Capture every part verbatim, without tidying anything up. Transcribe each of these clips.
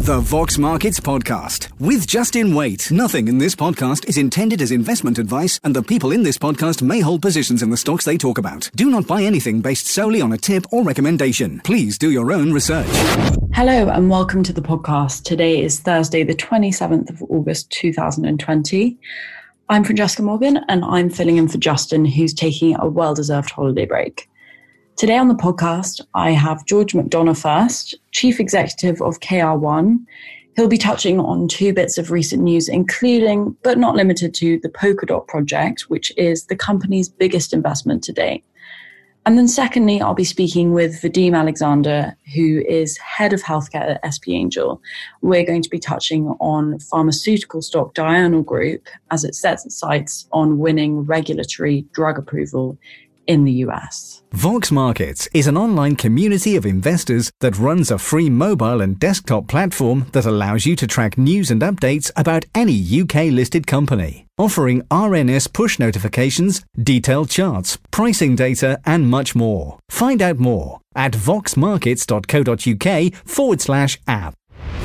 The Vox Markets Podcast with Justin Waite. Nothing in this podcast is intended as investment advice, and the people in this podcast may hold positions in the stocks they talk about. Do not buy anything based solely on a tip or recommendation. Please do your own research. Hello and welcome to the podcast. Today is Thursday, the twenty-seventh of August, two thousand twenty. I'm Francesca Morgan and I'm filling in for Justin, who's taking a well-deserved holiday break. Today on the podcast, I have George McDonough first, Chief Executive of K R one. He'll be touching on two bits of recent news, including, but not limited to, the Polkadot project, which is the company's biggest investment to date. And then secondly, I'll be speaking with Vadim Alexander, who is Head of Healthcare at S P Angel. We're going to be touching on pharmaceutical stock Diurnal Group as it sets its sights on winning regulatory drug approval in the U S. Vox Markets is an online community of investors that runs a free mobile and desktop platform that allows you to track news and updates about any U K-listed company, offering R N S push notifications, detailed charts, pricing data, and much more. Find out more at voxmarkets.co.uk forward slash app.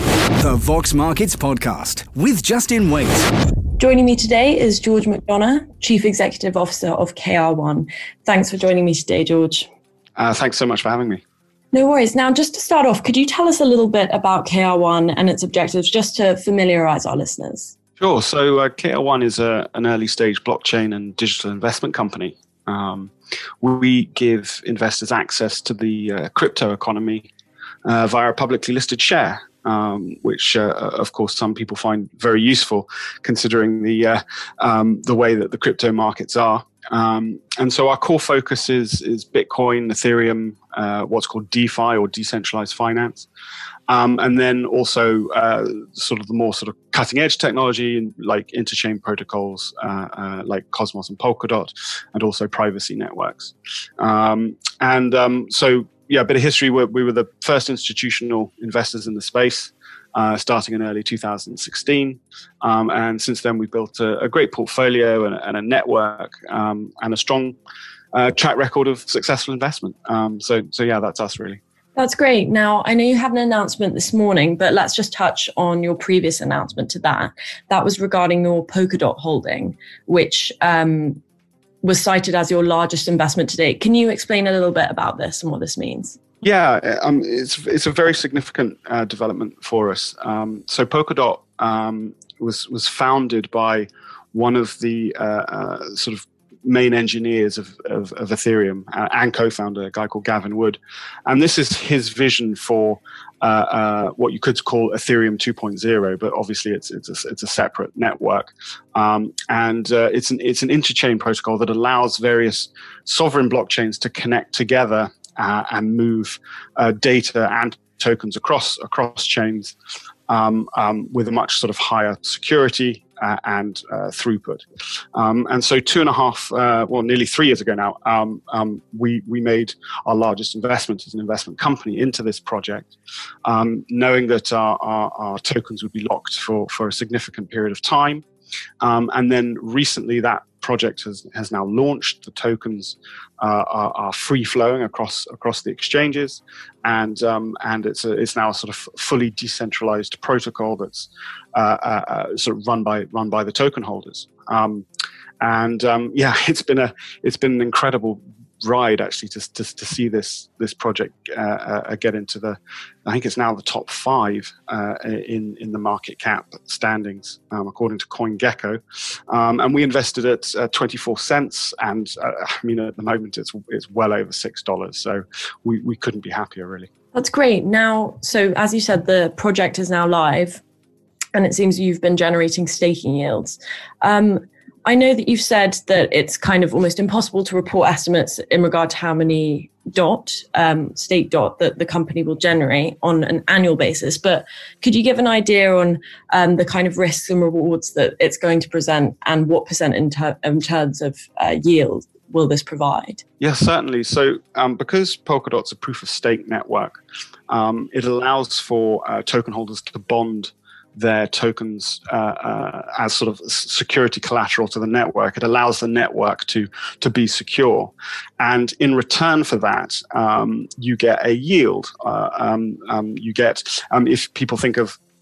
The Vox Markets Podcast with Justin Waite. Joining me today is George McDonough, Chief Executive Officer of K R one. Thanks for joining me today, George. Uh, thanks so much for having me. No worries. Now, just to start off, could you tell us a little bit about K R one and its objectives, just to familiarize our listeners? Sure. So uh, K R one is a, an early stage blockchain and digital investment company. Um, we give investors access to the uh, crypto economy uh, via a publicly listed share. Um, which, uh, of course, some people find very useful, considering the uh, um, the way that the crypto markets are. Um, and so our core focus is is Bitcoin, Ethereum, uh, what's called DeFi or decentralized finance, um, and then also uh, sort of the more sort of cutting edge technology like interchain protocols uh, uh, like Cosmos and Polkadot, and also privacy networks. Um, and um, so. Yeah, a bit of history. We were the first institutional investors in the space, uh, starting in early two thousand sixteen. Um, and since then, we've built a, a great portfolio and a, and a network um, and a strong uh, track record of successful investment. Um, so, so yeah, that's us really. That's great. Now, I know you had an announcement this morning, but let's just touch on your previous announcement to that. That was regarding your Polkadot holding, which um, was cited as your largest investment to date. Can you explain a little bit about this and what this means? Yeah, um, it's it's a very significant uh, development for us. Um, so Polkadot um, was was founded by one of the uh, uh, sort of main engineers of, of, of Ethereum uh, and co-founder, a guy called Gavin Wood. And this is his vision for uh, uh, what you could call Ethereum two point oh, but obviously it's it's a, it's a separate network. Um, and uh, it's an it's an interchain protocol that allows various sovereign blockchains to connect together uh, and move uh, data and tokens across across chains um, um, with a much sort of higher security Uh, and uh, throughput. Um, and so two and a half, uh, well, nearly three years ago now, um, um, we, we made our largest investment as an investment company into this project, um, knowing that our, our, our tokens would be locked for, for a significant period of time. Um, and then recently that project has, has now launched. The tokens uh, are, are free flowing across across the exchanges, and um, and it's a, it's now a sort of fully decentralized protocol that's uh, uh, uh, sort of run by run by the token holders. Um, and um, yeah, it's been a it's been an incredible ride actually to to, to see this this project uh, uh, get into the, I think it's now the top five uh, in in the market cap standings um, according to CoinGecko, um, and we invested at uh, twenty-four cents, and uh, I mean at the moment it's it's well over six dollars, so we we couldn't be happier really. That's great. Now, so as you said, the project is now live, and it seems you've been generating staking yields. Um, I know that you've said that it's kind of almost impossible to report estimates in regard to how many dot, um, stake dot that the company will generate on an annual basis. But could you give an idea on um, the kind of risks and rewards that it's going to present, and what percent in, ter- in terms of uh, yield will this provide? Yes, certainly. So um, because Polkadot's a proof of stake network, um, it allows for uh, token holders to bond their tokens uh, uh, as sort of security collateral to the network. It allows the network to to be secure, and in return for that, um, you get a yield. Uh, um, um, you get um, if people think of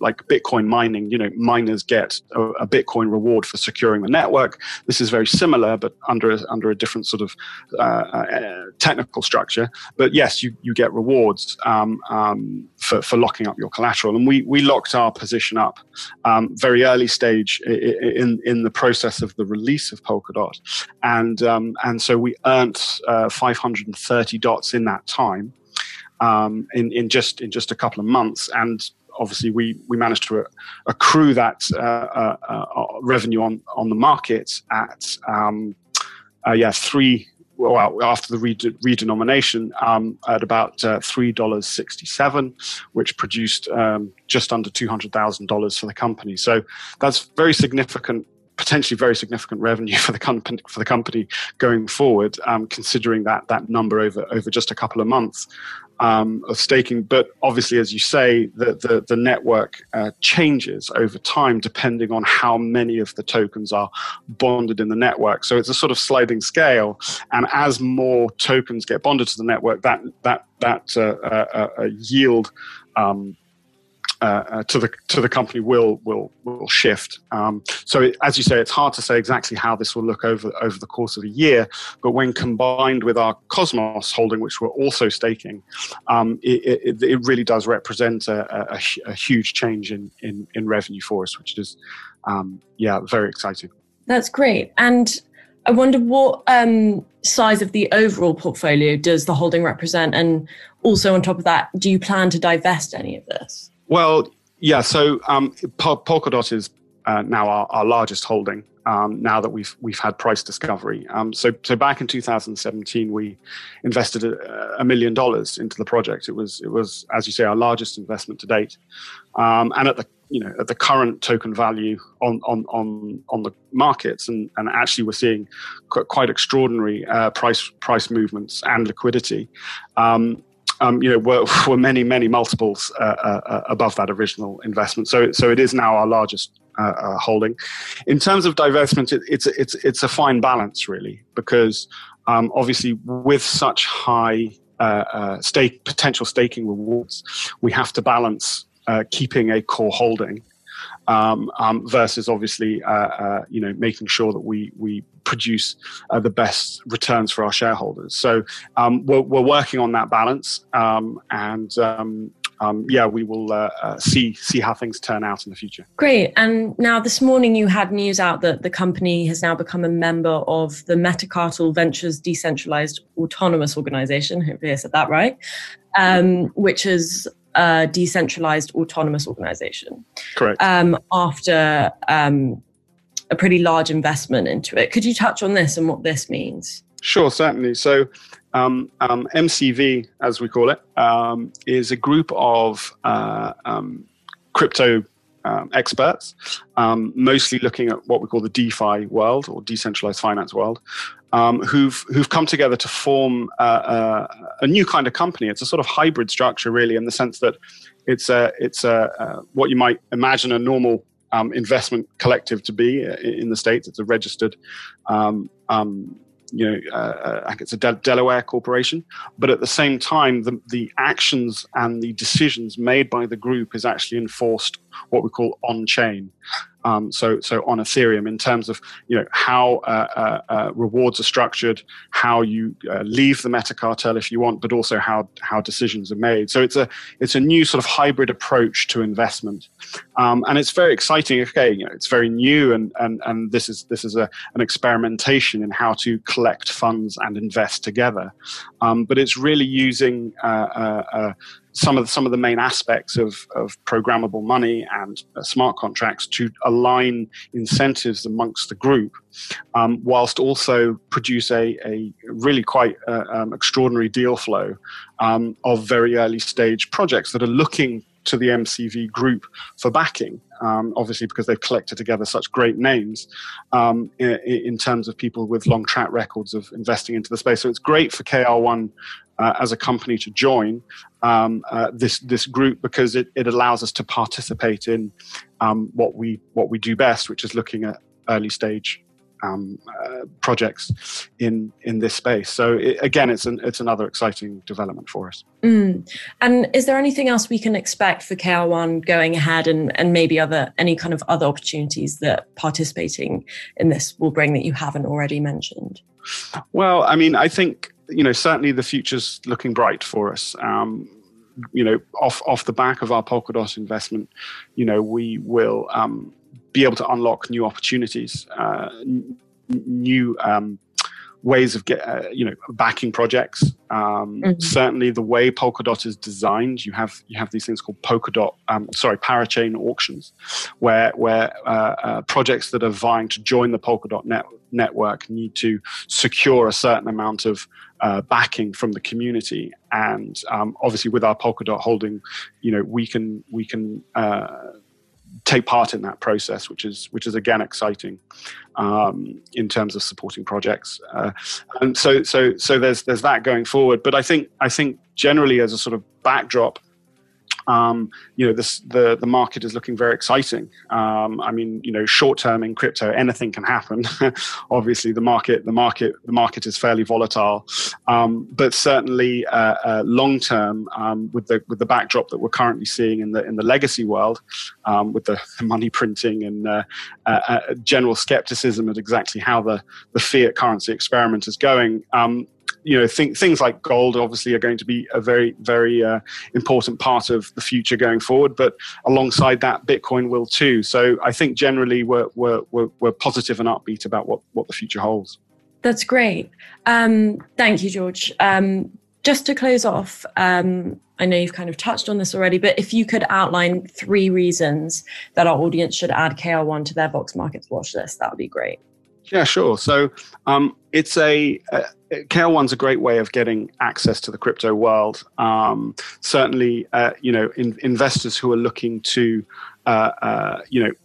like Bitcoin mining. You know, miners get a, a Bitcoin reward for securing the network. This is very similar, but under a, under a different sort of uh, uh, technical structure. But yes, you you get rewards um, um, for for locking up your collateral, and we we locked our position up um, very early stage in in the process of the release of Polkadot, and um, and so we earned uh, five hundred thirty dots in that time, um, in in just in just a couple of months, and obviously we we managed to accrue that uh, uh, uh, revenue on on the market at um, uh, yeah three. Well, after the rede- redenomination, um, at about uh, three dollars sixty-seven, which produced um, just under two hundred thousand dollars for the company. So that's very significant, potentially very significant revenue for the company for the company going forward, um, considering that that number over over just a couple of months um, of staking. But obviously, as you say, the the, the network uh, changes over time depending on how many of the tokens are bonded in the network. So it's a sort of sliding scale, and as more tokens get bonded to the network, that that that uh, uh, uh, yield Um, Uh, uh, to the to the company will will will shift. Um, so it, as you say, it's hard to say exactly how this will look over over the course of a year. But when combined with our Cosmos holding, which we're also staking, um, it, it, it really does represent a, a, a huge change in, in in revenue for us, which is um, yeah very exciting. That's great. And I wonder what um, size of the overall portfolio does the holding represent, and also on top of that, do you plan to divest any of this? Well, yeah. So um, Pol- Polkadot is uh, now our, our largest holding. Um, now that we've we've had price discovery. Um, so so back in two thousand seventeen, we invested a, a million dollars into the project. It was it was as you say our largest investment to date. Um, and at the you know at the current token value on on on on the markets, and and actually we're seeing qu- quite extraordinary uh, price price movements and liquidity. Um, Um, you know, were, were many, many multiples uh, uh, above that original investment. So, so it is now our largest uh, uh, holding. In terms of divestment, it, it's it's it's a fine balance, really, because um, obviously with such high uh, uh, stake potential staking rewards, we have to balance uh, keeping a core holding um, um, versus obviously uh, uh, you know making sure that we we produce uh, the best returns for our shareholders. So um, we're, we're working on that balance, um, and um, um, yeah, we will uh, uh, see see how things turn out in the future. Great. And now this morning you had news out that the company has now become a member of the Metacartel Ventures Decentralized Autonomous Organization. Hopefully I said that right, um, which is a decentralized autonomous organization. Correct. Um, after um, a pretty large investment into it. Could you touch on this and what this means? Sure, certainly. So um, um, M C V, as we call it, um, is a group of uh, um, crypto um, experts, um, mostly looking at what we call the DeFi world or decentralized finance world, um, who've who've come together to form uh, uh, a new kind of company. It's a sort of hybrid structure, really, in the sense that it's a it's a uh, what you might imagine a normal Um, investment collective to be in the States. It's a registered, um, um, you know, uh, I think it's a De- Delaware corporation. But at the same time, the, the actions and the decisions made by the group is actually enforced what we call on-chain. Um, so, so on Ethereum, in terms of you know how uh, uh, uh, rewards are structured, how you uh, leave the Metacartel if you want, but also how how decisions are made. So it's a it's a new sort of hybrid approach to investment, um, and it's very exciting. Okay, you know, it's very new, and and and this is this is a an experimentation in how to collect funds and invest together, um, but it's really using Uh, uh, uh, some of the, some of the main aspects of, of programmable money and uh, smart contracts to align incentives amongst the group, um, whilst also produce a, a really quite uh, um, extraordinary deal flow um, of very early stage projects that are looking to the M C V group for backing, um, obviously because they've collected together such great names um, in, in terms of people with long track records of investing into the space. So it's great for K R one Uh, as a company to join um, uh, this this group, because it, it allows us to participate in um, what we what we do best, which is looking at early stage um, uh, projects in in this space. So it, again, it's an it's another exciting development for us. Mm. And is there anything else we can expect for K R one going ahead, and, and maybe other any kind of other opportunities that participating in this will bring that you haven't already mentioned? Well, I mean, I think, you know, certainly the future's looking bright for us. Um, you know, off off the back of our Polkadot investment, you know, we will um, be able to unlock new opportunities, uh, n- new um, ways of get, uh, you know, backing projects. Um, mm-hmm. Certainly, the way Polkadot is designed, you have you have these things called Polkadot, um, sorry, parachain auctions, where where uh, uh, projects that are vying to join the Polkadot net, network need to secure a certain amount of uh, backing from the community. And um, obviously, with our Polkadot holding, you know, we can we can. Uh, take part in that process, which is which is again exciting um, in terms of supporting projects, uh, and so so so there's there's that going forward. But I think I think generally as a sort of backdrop, um, you know, this the the market is looking very exciting. Um, I mean, you know, short term in crypto, anything can happen. Obviously, the market the market the market is fairly volatile, um, but certainly uh, uh, long term, um, with the with the backdrop that we're currently seeing in the in the legacy world, um, with the money printing and uh, uh, uh, general skepticism at exactly how the the fiat currency experiment is going. Um, You know, th- things like gold obviously are going to be a very, very uh, important part of the future going forward. But alongside that, Bitcoin will too. So I think generally we're we're we're, we're positive and upbeat about what, what the future holds. That's great. Um, thank you, George. Um, just to close off, um, I know you've kind of touched on this already, but if you could outline three reasons that our audience should add K R one to their Vox Markets watch list, that would be great. Yeah, sure. So um, it's a uh, K R one's a great way of getting access to the crypto world. Um, certainly, uh, you know, in, investors who are looking to, uh, uh, you know,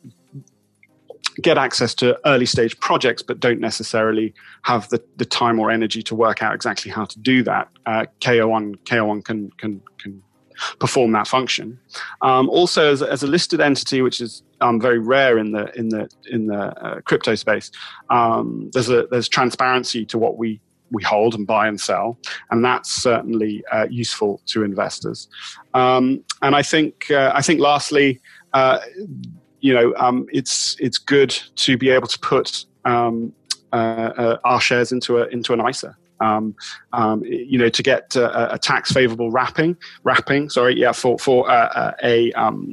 get access to early stage projects, but don't necessarily have the, the time or energy to work out exactly how to do that. Uh, K R one K R one can can can perform that function. Um, also, as a, as a listed entity, which is um, very rare in the in the in the uh, crypto space, um, there's a there's transparency to what we we hold and buy and sell, and that's certainly uh, useful to investors. Um, and I think uh, I think lastly, uh, you know, um, it's it's good to be able to put um, uh, uh, our shares into a into an I S A. Um, um, you know, to get uh, a tax favorable wrapping, wrapping, sorry, yeah, for for uh, a um,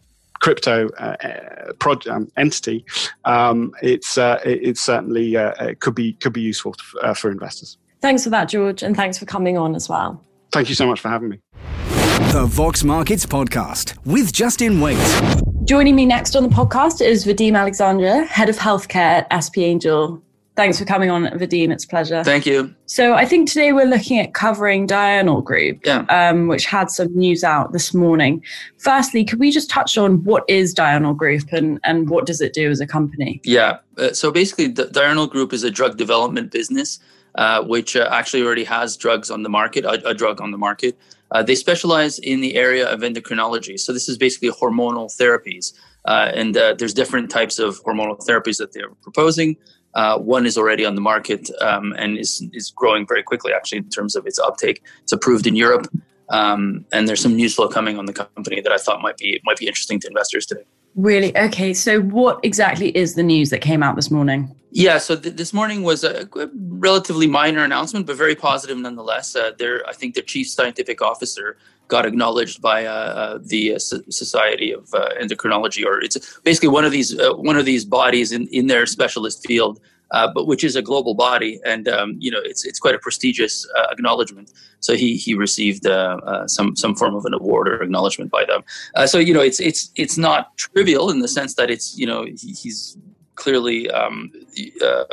crypto uh, prod, um, entity, um, it's uh, it's certainly uh, it could be could be useful to, uh, for investors. Thanks for that, George, and thanks for coming on as well. Thank you so much for having me. The Vox Markets Podcast with Justin Waite. Joining me next on the podcast is Vadim Alexandra, Head of Healthcare at S P Angel. Thanks for coming on, Vadim. It's a pleasure. Thank you. So I think today we're looking at covering Diurnal Group, yeah. um, which had some news out this morning. Firstly, could we just touch on what is Diurnal Group and, and what does it do as a company? Yeah. Uh, so basically, the Diurnal Group is a drug development business, uh, which uh, actually already has drugs on the market, a, a drug on the market. Uh, they specialize in the area of endocrinology. So this is basically hormonal therapies. Uh, and uh, there's different types of hormonal therapies that they're proposing. Uh, one is already on the market um, and is is growing very quickly, actually, in terms of its uptake. It's approved in Europe, um, and there's some news flow coming on the company that I thought might be might be interesting to investors today. Really? Okay. So what exactly is the news that came out this morning? Yeah. So th- this morning was a relatively minor announcement, but very positive nonetheless. Uh, their, I think their chief scientific officer got acknowledged by uh, uh, the uh, Society of uh, Endocrinology, or it's basically one of these uh, one of these bodies in, in their specialist field, uh, but which is a global body, and um, you know it's it's quite a prestigious uh, acknowledgement. So he he received uh, uh, some some form of an award or acknowledgement by them. Uh, so you know it's it's it's not trivial in the sense that it's you know he, he's clearly um, uh,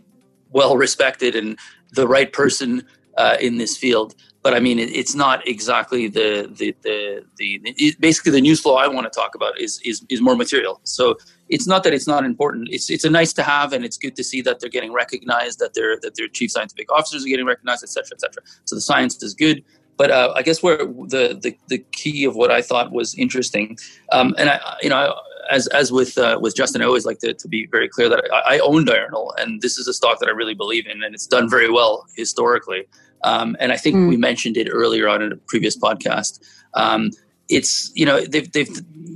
well respected and the right person uh, in this field. But I mean, it, it's not exactly the the the, the it, basically the news flow I want to talk about is is is more material. So it's not that it's not important. It's it's a nice to have, and it's good to see that they're getting recognized, that their that their chief scientific officers are getting recognized, et cetera, et cetera. So the science is good. But uh, I guess where the, the the key of what I thought was interesting, um, and I you know as as with uh, with Justin, I always like to, to be very clear that I, I own Diurnal, and this is a stock that I really believe in, and it's done very well historically. Um, and I think mm. we mentioned it earlier on in a previous podcast. Um, it's you know they've they've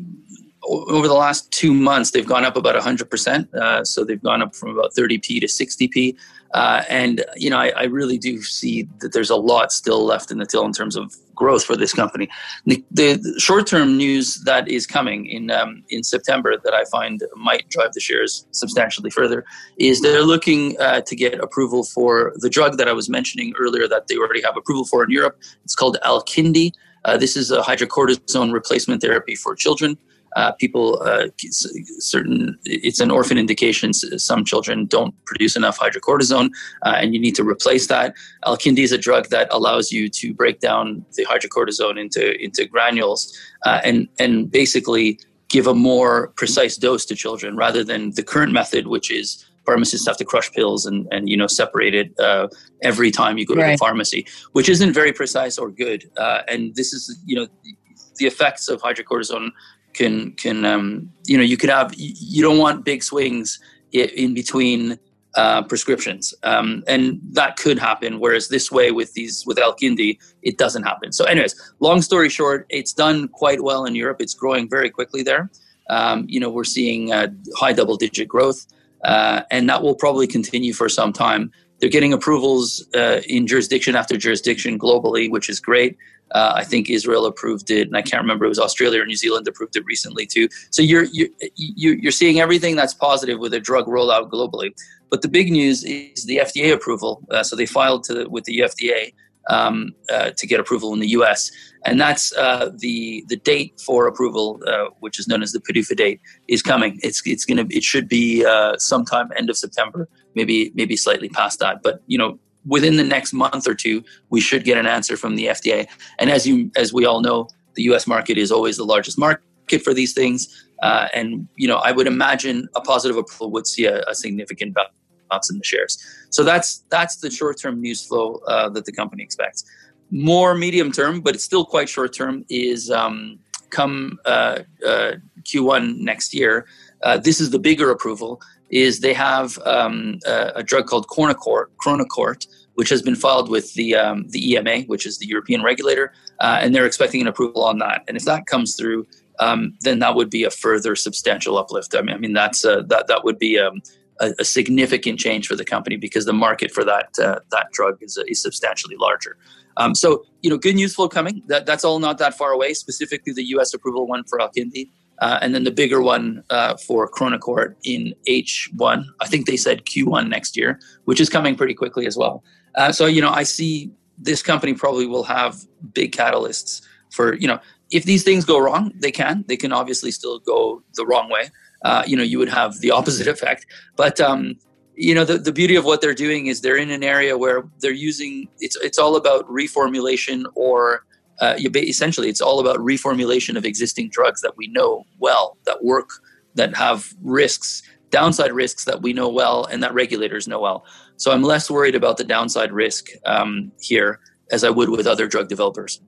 over the last two months they've gone up about one hundred percent. Uh, so they've gone up from about thirty p to sixty p. Uh, and, you know, I, I really do see that there's a lot still left in the till in terms of growth for this company. The, the short-term news that is coming in um, in September that I find might drive the shares substantially further is they're looking uh, to get approval for the drug that I was mentioning earlier that they already have approval for in Europe. It's called Alkindi. Uh, this is a hydrocortisone replacement therapy for children. Uh, people, uh, certain, it's an orphan indication. Some children don't produce enough hydrocortisone, uh, and you need to replace that. Alkindi is a drug that allows you to break down the hydrocortisone into into granules, uh, and and basically give a more precise dose to children rather than the current method, which is pharmacists have to crush pills and and you know separate it uh, every time you go to right. the pharmacy, which isn't very precise or good. Uh, and this is you know the effects of hydrocortisone. Can can um, you know you could have you don't want big swings in between uh, prescriptions, um, and that could happen. Whereas this way with these with Alkindi, it doesn't happen. So, anyways, long story short, it's done quite well in Europe. It's growing very quickly there. Um, you know, we're seeing uh, high double digit growth, uh, and that will probably continue for some time. They're getting approvals uh, in jurisdiction after jurisdiction globally, which is great. Uh, I think Israel approved it, and I can't remember. It was Australia or New Zealand approved it recently too. So you're you're you're seeing everything that's positive with a drug rollout globally. But the big news is the F D A approval. Uh, so they filed to with the F D A um, uh, to get approval in the U S, and that's uh, the the date for approval, uh, which is known as the PDUFA date, is coming. It's it's gonna it should be uh, sometime end of September, maybe maybe slightly past that. But you know. Within the next month or two, we should get an answer from the F D A. And as you, as we all know, the U S market is always the largest market for these things. Uh, and you know, I would imagine a positive approval would see a, a significant bounce in the shares. So that's that's the short-term news flow uh, that the company expects. More medium-term, but it's still quite short-term, is um, come uh, uh, Q one next year. Uh, this is the bigger approval. Is they have um, a, a drug called Chronocort, Chronocort, which has been filed with the um, the E M A, which is the European regulator, uh, and they're expecting an approval on that. And if that comes through, um, then that would be a further substantial uplift. I mean, I mean that's uh, that that would be um, a, a significant change for the company because the market for that uh, that drug is, uh, is substantially larger. Um, so you know, good news flow coming. That that's all not that far away. Specifically, the U S approval one for Alkindi. Uh, and then the bigger one uh, for Chronocort in H one, I think they said Q one next year, which is coming pretty quickly as well. Uh, so, you know, I see this company probably will have big catalysts for, you know, if these things go wrong, they can. They can obviously still go the wrong way. Uh, you know, you would have the opposite effect. But, um, you know, the, the beauty of what they're doing is they're in an area where they're using, it's it's all about reformulation or Uh, you essentially, it's all about reformulation of existing drugs that we know well, that work, that have risks, downside risks that we know well, and that regulators know well. So I'm less worried about the downside risk um, here as I would with other drug developers.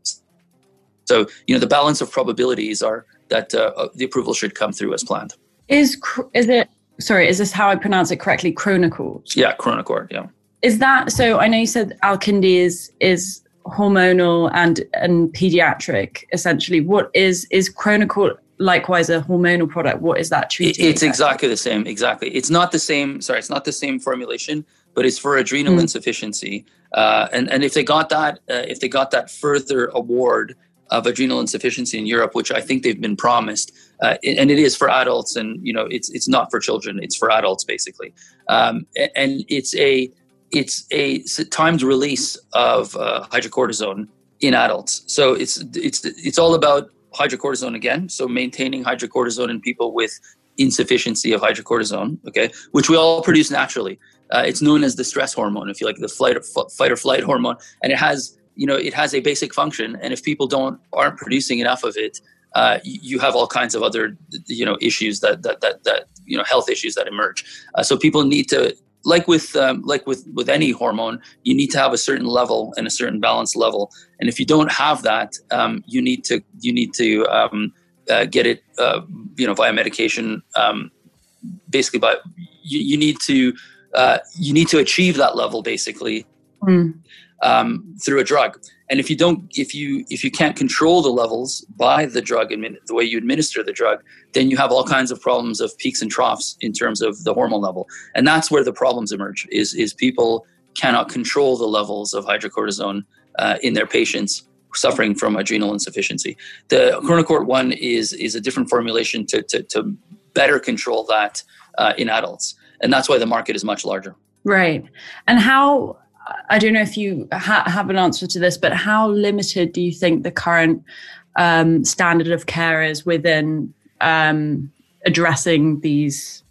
So, you know, the balance of probabilities are that uh, the approval should come through as planned. Is is it? Sorry, is this how I pronounce it correctly? Chronocort. Yeah, Chronocort. Yeah. Is that so? I know you said Alkindi is is. hormonal and and pediatric essentially. What is is Chronocort likewise a hormonal product? What is that treating? It's exactly the same. Exactly. It's not the same. Sorry, it's not the same formulation, but it's for adrenal mm. insufficiency. Uh, and and if they got that, uh, if they got that further award of adrenal insufficiency in Europe, which I think they've been promised, uh, and it is for adults, and you know, it's it's not for children. It's for adults basically, um, and it's a It's a timed release of uh, hydrocortisone in adults. So it's it's it's all about hydrocortisone again. So maintaining hydrocortisone in people with insufficiency of hydrocortisone, okay, which we all produce naturally. Uh, it's known as the stress hormone, if you like, the flight or f- fight or flight hormone, and it has you know it has a basic function. And if people don't aren't producing enough of it, uh, you have all kinds of other you know issues that that that that you know health issues that emerge. Uh, so people need to. Like with um, like with, with any hormone, you need to have a certain level and a certain balance level. And if you don't have that, um, you need to you need to um, uh, get it uh, you know, via medication. Um, basically, but you, you need to uh, you need to achieve that level basically mm. um, through a drug. And if you don't, if you if you can't control the levels by the drug, the way you administer the drug, then you have all kinds of problems of peaks and troughs in terms of the hormone level. And that's where the problems emerge. Is is people cannot control the levels of hydrocortisone uh, in their patients suffering from adrenal insufficiency. The Chronocort one is is a different formulation to to, to better control that uh, in adults, and that's why the market is much larger. Right. And how? I don't know if you ha- have an answer to this, but how limited do you think the current um, standard of care is within um, addressing these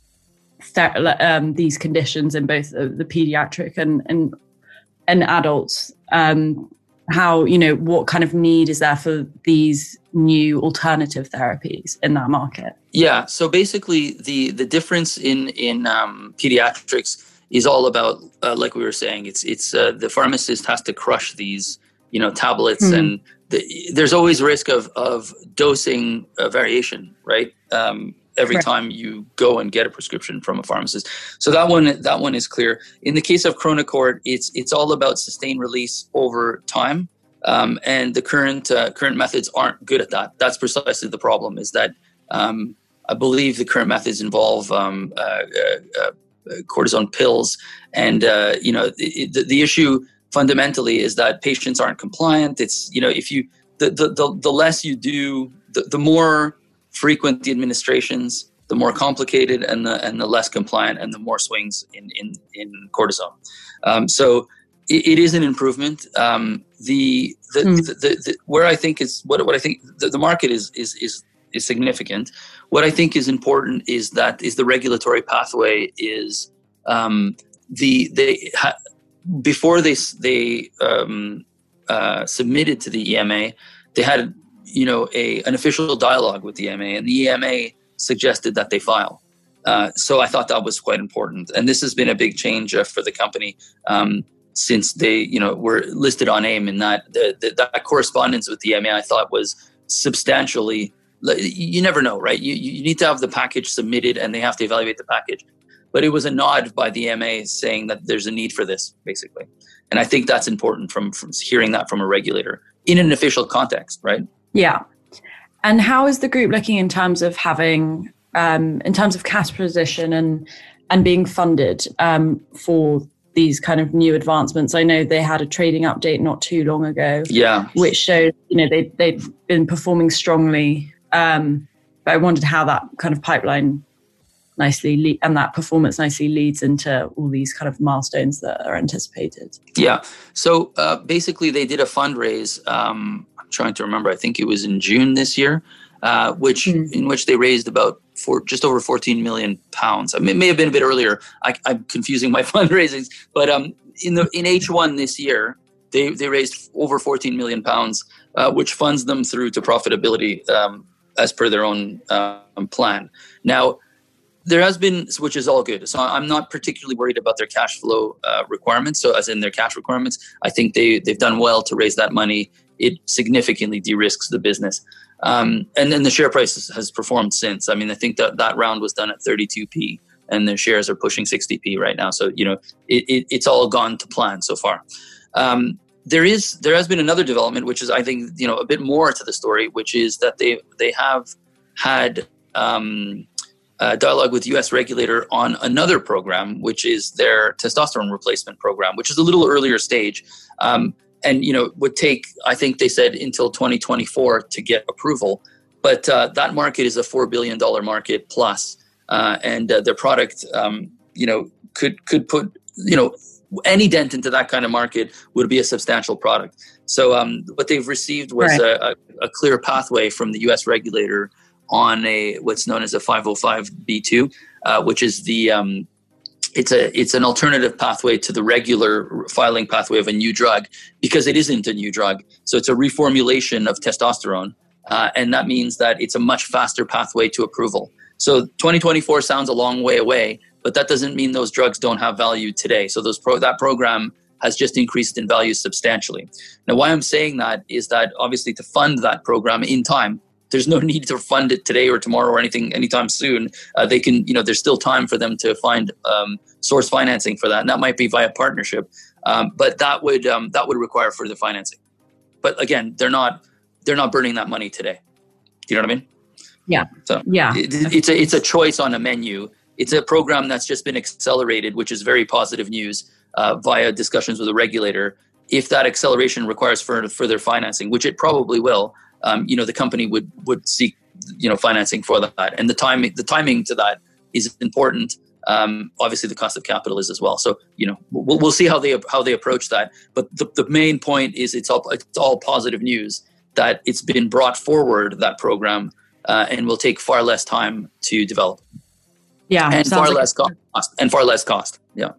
ther- um, these conditions in both the, the pediatric and and, and adults? Um, how, you know, what kind of need is there for these new alternative therapies in that market? Yeah. So basically, the the difference in in um, pediatrics is all about, uh, like we were saying, it's it's uh, the pharmacist has to crush these, you know, tablets, mm. and the, there's always risk of of dosing uh, variation, right? Um, every right. time you go and get a prescription from a pharmacist. So that one that one is clear. In the case of Chronocort, it's it's all about sustained release over time, um, and the current uh, current methods aren't good at that. That's precisely the problem. Is that um, I believe the current methods involve um, uh, uh, uh, cortisone pills, and uh, you know the, the issue fundamentally is that patients aren't compliant. It's, you know, if you the the the, the less you do, the, the more frequent the administrations, the more complicated, and the and the less compliant, and the more swings in in in cortisone. Um, so it, it is an improvement. Um, the, the, mm. the, the the where I think is what what I think the, the market is is is is significant. What I think is important is that is the regulatory pathway is um, the they ha, before they they um, uh, submitted to the E M A, they had, you know, a an official dialogue with the E M A, and the E M A suggested that they file. Uh, so I thought that was quite important, and this has been a big change uh, for the company um, since they, you know, were listed on AIM. In that the, the, that correspondence with the E M A, I thought was substantially. You never know, right? You you need to have the package submitted, and they have to evaluate the package. But it was a nod by the E M A saying that there's a need for this, basically. And I think that's important from, from hearing that from a regulator in an official context, right? Yeah. And how is the group looking in terms of having, um, in terms of cash position and and being funded um, for these kind of new advancements? I know they had a trading update not too long ago, yeah, which showed, you know, they they've been performing strongly. Um, but I wondered how that kind of pipeline nicely le- and that performance nicely leads into all these kind of milestones that are anticipated. Yeah. So uh, basically, they did a fundraise. Um, I'm trying to remember. I think it was in June this year, uh, which mm. in which they raised about four, just over fourteen million pounds. I mean, it may have been a bit earlier. I, I'm confusing my fundraisings, but um, in the in H one this year, they they raised over fourteen million pounds, uh, which funds them through to profitability. Um, as per their own um, plan. Now, there has been, which is all good. So I'm not particularly worried about their cash flow uh, requirements. So as in their cash requirements, I think they, they've done well to raise that money. It significantly de-risks the business. Um, and then the share price has performed since. I mean, I think that that round was done at thirty-two p, and their shares are pushing sixty p right now. So, you know, it, it, it's all gone to plan so far. Um, There is, there has been another development, which is, I think, you know, a bit more to the story, which is that they they have had um, a dialogue with the U S regulator on another program, which is their testosterone replacement program, which is a little earlier stage, um, and you know would take, I think they said, until twenty twenty-four to get approval. But uh, that market is a four billion dollars market plus, uh, and uh, their product, um, you know, could could put, you know. Any dent into that kind of market would be a substantial product. So um, what they've received was right. a, a, a clear pathway from the U S regulator on a what's known as a five oh five B two, uh, which is the um, it's a it's an alternative pathway to the regular filing pathway of a new drug, because it isn't a new drug. So it's a reformulation of testosterone, uh, and that means that it's a much faster pathway to approval. So twenty twenty-four sounds a long way away, but that doesn't mean those drugs don't have value today. So those pro- that program has just increased in value substantially. Now, why I'm saying that is that obviously to fund that program in time, there's no need to fund it today or tomorrow or anything anytime soon. Uh, they can, you know, there's still time for them to find um, source financing for that, and that might be via partnership. Um, but that would um, that would require further financing. But again, they're not they're not burning that money today. Do you know what I mean? Yeah. So yeah, it, it's a it's a choice on a menu. It's a program that's just been accelerated, which is very positive news uh, via discussions with the regulator. If that acceleration requires further further financing, which it probably will, um, you know, the company would would seek, you know, financing for that, and the timing the timing to that is important. Um, obviously, the cost of capital is as well. So, you know, we'll we'll see how they how they approach that. But the, the main point is it's all it's all positive news that it's been brought forward, that program, uh, and will take far less time to develop. Yeah, and far like less cost. And far less cost. Yeah.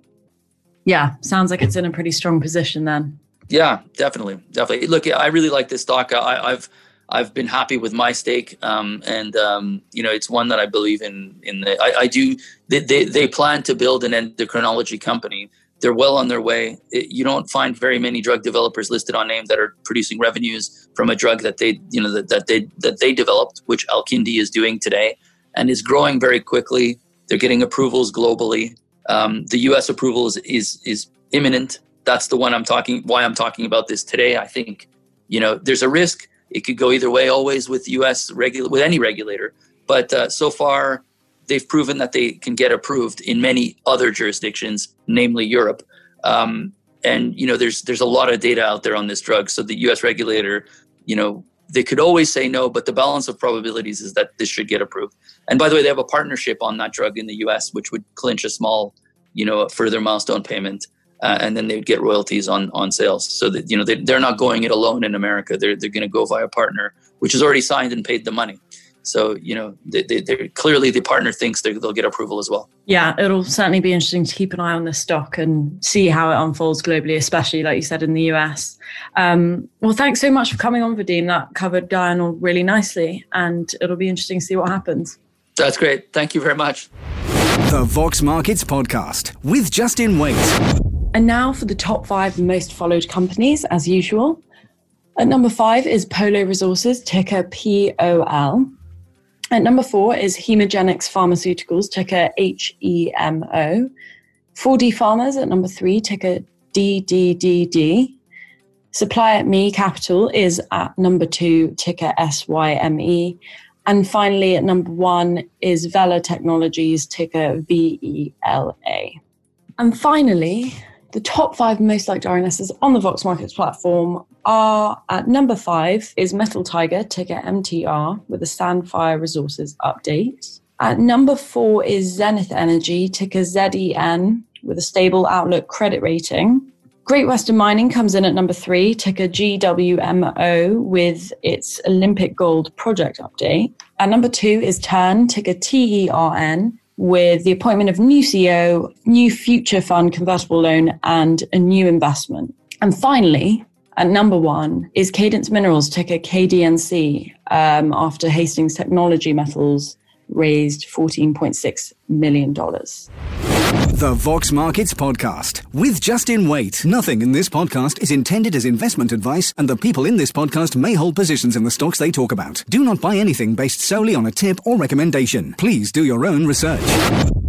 Yeah, sounds like it's in a pretty strong position then. Yeah, definitely, definitely. Look, I really like this stock. I, I've I've been happy with my stake, um, and um, you know, it's one that I believe in. In the, I, I do. They, they they plan to build an endocrinology company. They're well on their way. It, you don't find very many drug developers listed on AIM that are producing revenues from a drug that they you know that, that they that they developed, which Alkindi is doing today, and is growing very quickly. They're getting approvals globally. Um, the U S approval is, is is imminent. That's the one I'm talking. Why I'm talking about this today. I think, you know, there's a risk. It could go either way. Always with U S regula- with any regulator. But uh, so far, they've proven that they can get approved in many other jurisdictions, namely Europe. Um, and you know, there's there's a lot of data out there on this drug. So the U S regulator, you know, they could always say no, but the balance of probabilities is that this should get approved. And by the way, they have a partnership on that drug in the U S, which would clinch a small, you know, further milestone payment, uh, and then they'd get royalties on on sales. So that, you know, they, they're not going it alone in America. They're they're going to go via a partner, which has already signed and paid the money. So, you know, they, they, they're clearly the partner thinks they'll get approval as well. Yeah, it'll certainly be interesting to keep an eye on this stock and see how it unfolds globally, especially, like you said, in the U S. Um, well, thanks so much for coming on, Vadim. That covered Diurnal really nicely, and it'll be interesting to see what happens. That's great. Thank you very much. The Vox Markets Podcast with Justin Waite. And now for the top five most followed companies, as usual. At number five is Polo Resources, ticker P O L. At number four is Hemogenics Pharmaceuticals, ticker H E M O. four D Farmers at number three, ticker D D D D. Supply at Me Capital is at number two, ticker S Y M E. And finally, at number one is Vela Technologies, ticker V E L A. And finally, the top five most liked R N Ss on the Vox Markets platform are, at number five is Metal Tiger, ticker M T R, with a Sandfire Resources update. At number four is Zenith Energy, ticker Z E N, with a stable outlook credit rating. Great Western Mining comes in at number three, ticker G W M O, with its Olympic Gold project update. At number two is Tern, ticker T E R N, with the appointment of new C E O, new future fund convertible loan, and a new investment. And finally, at number one is Cadence Minerals, ticker K D N C, um, after Hastings Technology Metals raised fourteen point six million dollars. The Vox Markets Podcast with Justin Waite. Nothing in this podcast is intended as investment advice, and the people in this podcast may hold positions in the stocks they talk about. Do not buy anything based solely on a tip or recommendation. Please do your own research.